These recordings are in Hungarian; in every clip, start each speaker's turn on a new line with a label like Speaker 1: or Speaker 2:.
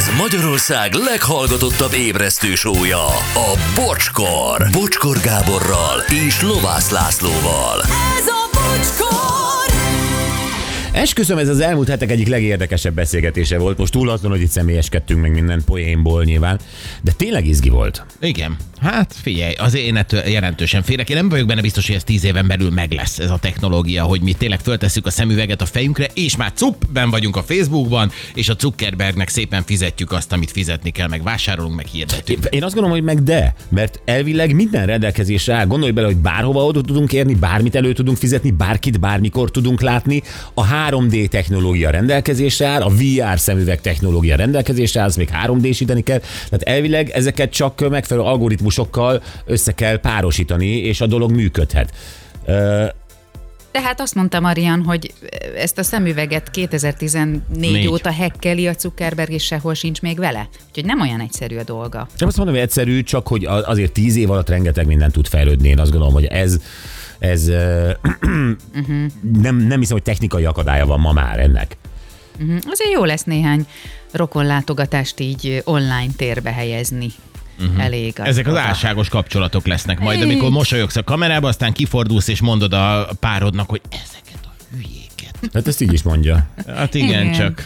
Speaker 1: Ez Magyarország leghallgatottabb ébresztő show-ja, a Bocskor. Bocskor Gáborral és Lovász Lászlóval.
Speaker 2: Ez a Bocskor!
Speaker 3: Esküszöm, ez az elmúlt hetek egyik legérdekesebb beszélgetése volt. Most túl azon, hogy itt személyeskedtünk meg minden poénból nyilván, de tényleg izgi volt.
Speaker 4: Igen. Hát figyelj, azért én ettől jelentősen félek. Én nem vagyok benne biztos, hogy ez 10 éven belül meg lesz ez a technológia, hogy mi tényleg föltesszük a szemüveget a fejünkre, és már benn vagyunk a Facebookban, és a Zuckerbergnek szépen fizetjük azt, amit fizetni kell, meg vásárolunk, meg hirdetünk.
Speaker 3: Én azt gondolom, hogy mert elvileg minden rendelkezésre áll. Gondolj bele, hogy bárhova oda tudunk érni, bármit elő tudunk fizetni, bárkit bármikor tudunk látni. A 3D technológia rendelkezésre áll, a VR szemüveg technológia rendelkezésre áll, azt még 3D-síteni kell. Tehát elvileg ezeket csak megfelelő algoritmusokkal össze kell párosítani, és a dolog működhet.
Speaker 5: Tehát azt mondta Marian, hogy ezt a szemüveget 2014 óta hackeli a Zuckerberg, és sehol sincs még vele. Úgyhogy nem olyan egyszerű a dolga.
Speaker 3: Nem azt mondom, hogy egyszerű, csak hogy azért 10 év alatt rengeteg minden tud fejlődni. Én azt gondolom, hogy ez nem hiszem, hogy technikai akadálya van ma már ennek.
Speaker 5: Azért jó lesz néhány rokonlátogatást így online térbe helyezni. Elég.
Speaker 4: Ezek az álságos kapcsolatok lesznek majd, amikor mosolyogsz a kamerába, aztán kifordulsz és mondod a párodnak, hogy ezeket a hülyéket.
Speaker 3: Hát ezt így is mondja.
Speaker 4: Hát igen. Csak.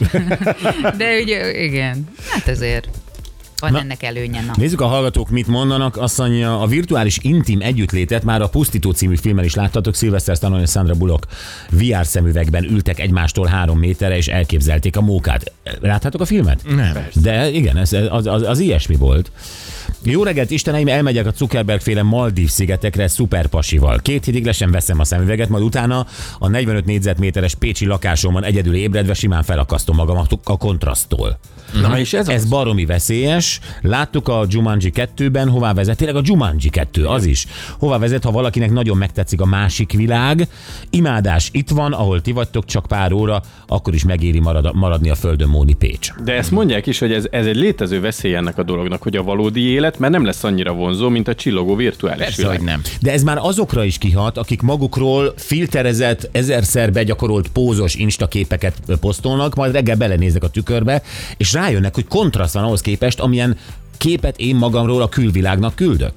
Speaker 5: De ugye, igen. Hát azért van ennek előnye.
Speaker 3: Nézzük a hallgatók, mit mondanak. Azt mondja, a virtuális intim együttlétet már a Pusztító című filmmel is láttatok. Sylvester Stallone és Sandra Bullock VR szemüvegben ültek egymástól 3 méterre, és elképzelték a mókát. Láttátok a filmet?
Speaker 4: Nem.
Speaker 3: De igen, az ilyesmi volt. Jó reggelt, Isteneim, elmegyek a Zuckerberg-féle Maldív-szigetekre szuperpasival. 2 hétig le sem veszem a szemüveget, majd utána a 45 négyzetméteres pécsi lakásomban egyedül ébredve simán felakasztom magam a kontraszttól.
Speaker 6: Na, és ez
Speaker 3: baromi veszélyes. Láttuk a Jumanji 2-ben, hová vezet. Tényleg a Jumanji 2, az is. Hová vezet, ha valakinek nagyon megtetszik a másik világ. Imádás itt van, ahol ti vagytok, csak pár óra, akkor is megéri maradni a földön, Móni Pécs.
Speaker 6: De ezt mondják is, hogy ez egy létező veszély ennek a dolognak, hogy a valódi élet már nem lesz annyira vonzó, mint a csillogó virtuális
Speaker 4: Persze,
Speaker 6: világ.
Speaker 4: hogy nem.
Speaker 3: De ez már azokra is kihat, akik magukról filterezett, 1000-szer begyakorolt pózos instaképeket posztolnak, majd reggel belenéznek a tükörbe, és rájönnek, hogy kontraszt van ahhoz képest, amilyen képet én magamról a külvilágnak küldök.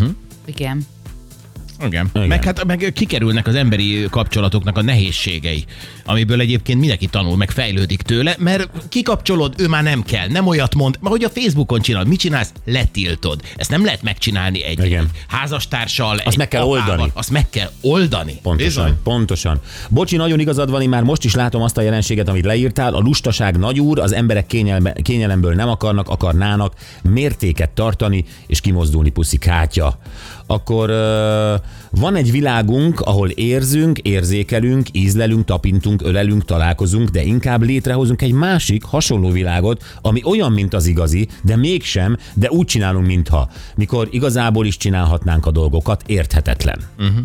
Speaker 5: Igen.
Speaker 4: Igen. Meg kikerülnek az emberi kapcsolatoknak a nehézségei, amiből egyébként mindenki tanul, meg fejlődik tőle, mert kikapcsolod, ő már nem kell, nem olyat mond, mert hogy a Facebookon csinálod, mit csinálsz? Letiltod. Ezt nem lehet megcsinálni egy házastársal,
Speaker 3: azt meg kell oldani.
Speaker 4: Azt meg kell oldani.
Speaker 3: Pontosan. Bocsi, nagyon igazad van, én már most is látom azt a jelenséget, amit leírtál, a lustaság nagyúr, az emberek kényelemből nem akarnának mértéket tartani, és kimozdulni, puszi kátya. Akkor van egy világunk, ahol érzünk, érzékelünk, ízlelünk, tapintunk, ölelünk, találkozunk, de inkább létrehozunk egy másik, hasonló világot, ami olyan, mint az igazi, de mégsem, de úgy csinálunk, mintha. Mikor igazából is csinálhatnánk a dolgokat, érthetetlen.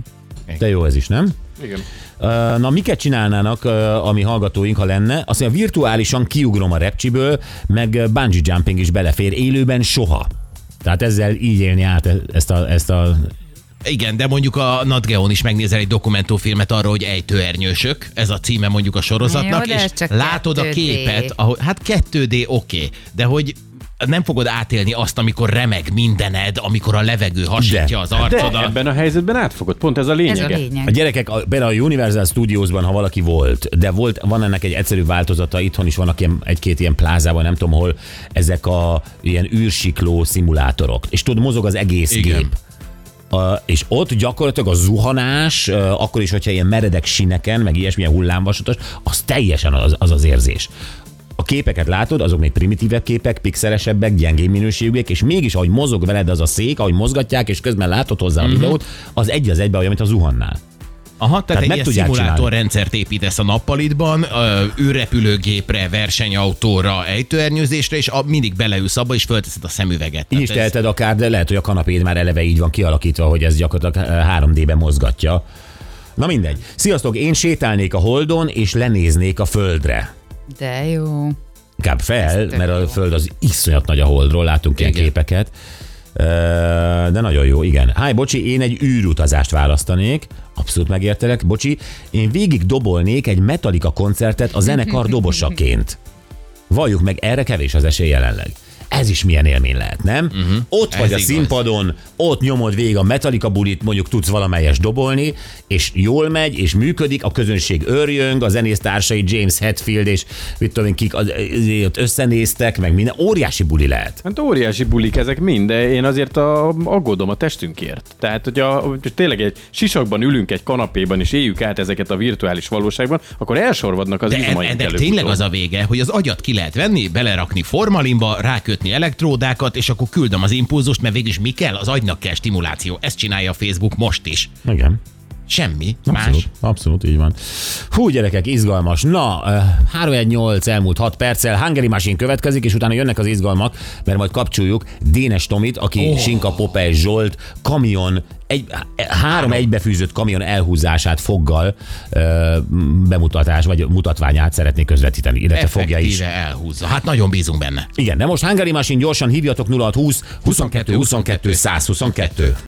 Speaker 3: De jó ez is, nem?
Speaker 6: Igen.
Speaker 3: Na, miket csinálnának a mi hallgatóink, ha lenne? Azt mondja, virtuálisan kiugrom a repcsiből, meg bungee jumping is belefér, élőben soha. Tehát ezzel így élni át ezt a...
Speaker 4: Igen, de mondjuk a Nat Geon is megnézel egy dokumentumfilmet arról, hogy ejtőernyősök, ez a címe mondjuk a sorozatnak,
Speaker 5: jó,
Speaker 4: és látod 2D. A képet, ahol, hát 2D oké, de hogy nem fogod átélni azt, amikor remeg mindened, amikor a levegő hasítja az arcodat.
Speaker 6: De ebben a helyzetben átfogod, pont ez a lényege.
Speaker 5: Ez a lényeg.
Speaker 3: A gyerekek, például a Universal Studiosban, ha valaki volt, de van ennek egy egyszerű változata, itthon is vannak egy-két ilyen plázában, nem tudom hol, ezek a ilyen űrsikló szimulátorok. És tudod, mozog az egész gép. És ott gyakorlatilag a zuhanás, akkor is, hogyha ilyen meredek sineken, meg ilyesmilyen hullámvasutas, az teljesen az érzés. A képeket látod, azok még primitívebb képek, pixelesebbek, gyengébb minőségűek, és mégis, ahogy mozog veled az a szék, ahogy mozgatják, és közben látod hozzá a videót, az egy az egybe olyan, mint a zuhannál.
Speaker 4: Aha, tehát egy ilyen szimulátorrendszert építesz a nappalitban, űrrepülőgépre, versenyautóra, ejtőernyőzésre, és mindig beleülsz abba, és fölteszed a szemüveget.
Speaker 3: Így is teheted akár, de lehet, hogy a kanapéd már eleve így van kialakítva, hogy ez gyakorlatilag 3D-ben mozgatja. Na mindegy. Sziasztok, én sétálnék a Holdon, és lenéznék a Földre.
Speaker 5: De jó.
Speaker 3: Inkább fel, mert a Föld az iszonyat nagy a Holdról, látunk ilyen képeket. De nagyon jó, igen. Bocsi, én egy űrutazást választanék. Abszolút megértelek. Bocsi, én végig dobolnék egy Metallica koncertet a zenekar dobosaként. Valljuk meg, erre kevés az esély jelenleg. Ez is milyen élmény lehet, nem? Ott vagy a színpadon, ott nyomod végig a Metallica bulit, mondjuk tudsz valamelyest dobolni, és jól megy, és működik, a közönség örjöng, a zenésztársai James Hetfield, és mit tudom én, kik ott összenéztek, meg minden. Óriási buli lehet.
Speaker 6: Hát óriási bulik ezek mind, de én azért aggódom a testünkért. Tehát, hogyha tényleg egy sisakban ülünk egy kanapéban, és éljük át ezeket a virtuális valóságban, akkor elsorvadnak az izmaink
Speaker 4: ennek
Speaker 6: előbb-utóbb.
Speaker 4: tényleg az a vége, hogy az agyat ki lehet venni, belerakni formalinba, rákötni elektródákat, és akkor küldöm az impulzust, mert végülis mi kell? Az agynak kell stimuláció. Ezt csinálja a Facebook most is.
Speaker 3: Igen.
Speaker 4: Semmi
Speaker 3: Abszolút,
Speaker 4: más.
Speaker 3: abszolút így van. Hú, gyerekek, izgalmas. Na, 3-1-8 elmúlt 6 perccel, Hungary Machine következik, és utána jönnek az izgalmak, mert majd kapcsoljuk Dénes Tomit, aki Sinka Popeye Zsolt kamion, három egybefűzött kamion elhúzását foggal bemutatás, vagy mutatványát szeretnék közvetíteni, illetve fogja is.
Speaker 4: Elhúzza. Hát nagyon bízunk benne.
Speaker 3: Igen, de most Hungary Machine, gyorsan hívjatok 0620 22 22 122.